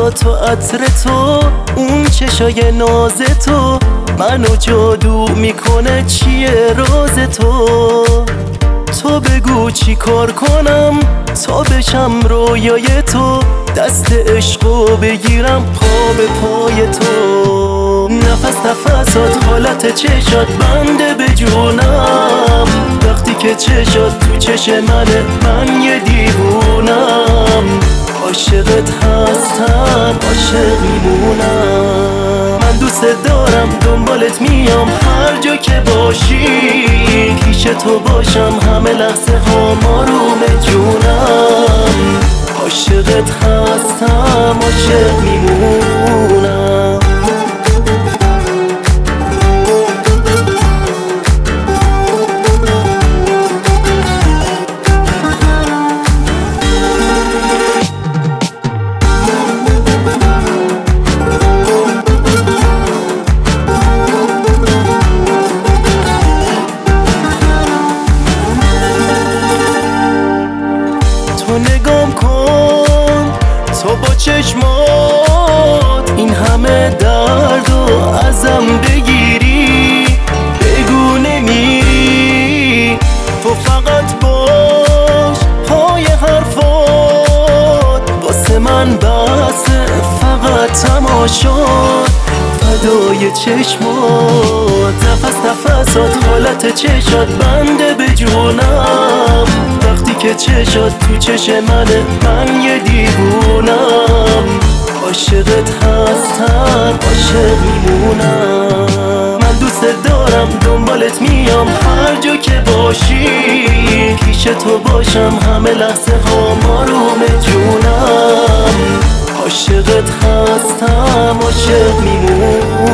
نفسات و عطر تو، اون چشای ناز تو منو جادو میکنه. چیه راز تو؟ تو بگو چی کار کنم تا بشم رویای تو، دست عشقو بگیرم پا به پای تو. نفس نفسات حالت چشات بنده به جونم، وقتی که چشات تو چش منه من یه دیوونم. عاشقت هستم عاشق میمونم، من دوست دارم دنبالت میام هر جا که باشی، پیش تو باشم همه لحظه ها آروم جونم. عاشقت هستم عاشق میمونم. تو نگام کن تو با چشمات این همه درد و ازم بگیری، بگو نمیری. تو فقط باش پای حرفات، واسه من بسه فقط تماشات، فدای چشمات. نفس نفسات حالت چشات بنده به جونم، وقتی که چشات تو چش منه من یه دیوونم. عاشقت هستم عاشق میمونم، من دوست دارم دنبالت میام هر جا که باشی، پیش تو باشم همه لحظه ها آروم جونم. عاشقت هستم عاشق میمونم.